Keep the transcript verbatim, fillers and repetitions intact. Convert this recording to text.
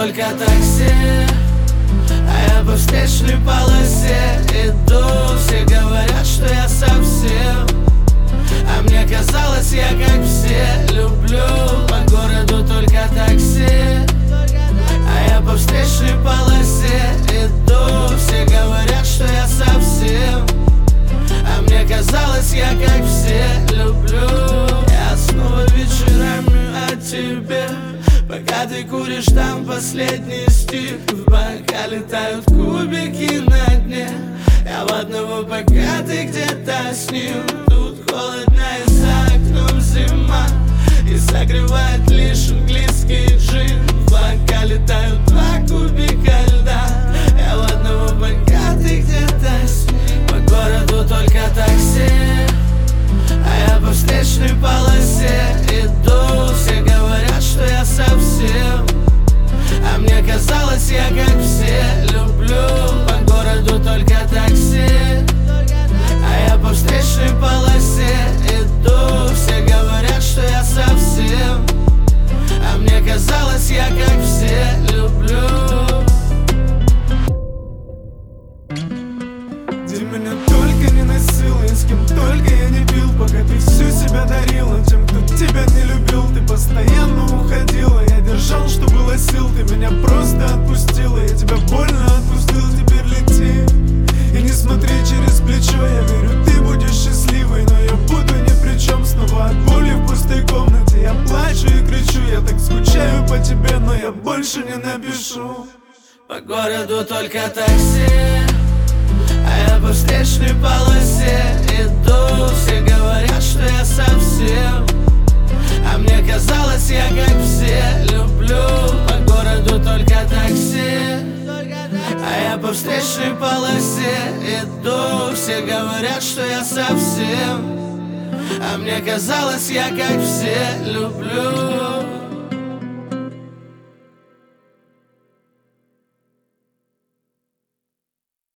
только такси, а я по встречной полосе иду. Все говорят, что я совсем, а мне казалось, я как все. Люблю по городу только такси, а я по встречной полосе иду. Все говорят, что я совсем, а мне казалось, я как все. Люблю я снова вечерами о тебе, пока ты куришь там последний стих. В бокале тают кубики на дне, я в одного, пока ты где-то с ним. Тут холодно и за окном зима, и согревает лишь английский джин. В бокале тают два кубика льда, я в одного, пока ты где-то с ним. По городу только такси, а я по встречной полосе иду. Все говорят, что я совсем, а мне казалось, я как все. Люблю по городу только такси, а я по встречной полосе иду. Все говорят, что я совсем, а мне казалось, я как все. Люблю. Ты меня только не носила, и с кем только я не пил, пока ты всю себя дарила тем, кто тебя не любил. Ты постоянно уходила, я держал, что было сил. Ты меня просто отпустила, я тебя больно отпустил. Теперь лети и не смотри через плечо. Я верю, ты будешь счастливой, но я буду ни при чем. Снова от боли в пустой комнате я плачу и кричу. Я так скучаю по тебе, но я больше не напишу. По городу только такси, а я по встречной полосе иду. Все говорят, что я совсем, а мне казалось, я как все. Люблю по городу только такси, а я по встречной полосе иду. Все говорят, что я совсем, а мне казалось, я как все. Люблю.